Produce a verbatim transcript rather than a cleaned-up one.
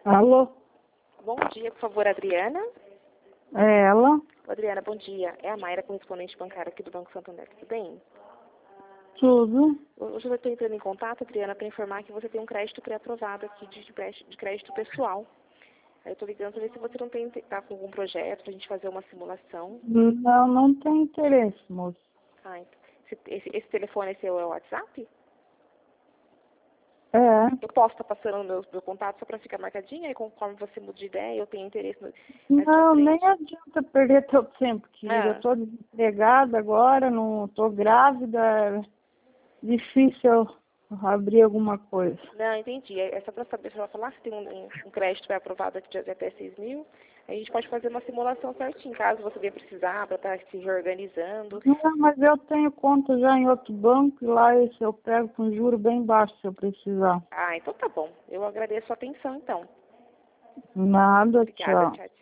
Alô? Bom dia, por favor, Adriana. É ela? Adriana, bom dia. É a Mayra, correspondente bancária aqui do Banco Santander. Tudo bem? Tudo? Hoje eu estou entrando em contato, Adriana, para informar que você tem um crédito pré-aprovado aqui de, de crédito pessoal. Aí eu estou ligando para ver se você não tem tá com algum projeto para a gente fazer uma simulação. Não, não tem interesse, moço. Ah, então, esse, esse, esse telefone é seu, é o WhatsApp? É. Eu posso estar passando o meu, meu contato só para ficar marcadinha e conforme você muda de ideia, eu tenho interesse no, mais pra Não, nem frente. adianta perder teu tempo, querida. Eu Ah, tô desempregada agora, não tô grávida. É difícil eu abrir alguma coisa. não, entendi. É é só para saber, se ela falar se tem um, um, um crédito pré-aprovado aqui de até seis mil, a gente pode fazer uma simulação certinho, caso você venha precisar, para estar se reorganizando. Não, mas eu tenho conta já em outro banco e lá esse eu pego com juro bem baixo se eu precisar. Ah, então tá bom. Eu agradeço a atenção, então. Nada, Obrigada, tchau. tchau, tchau.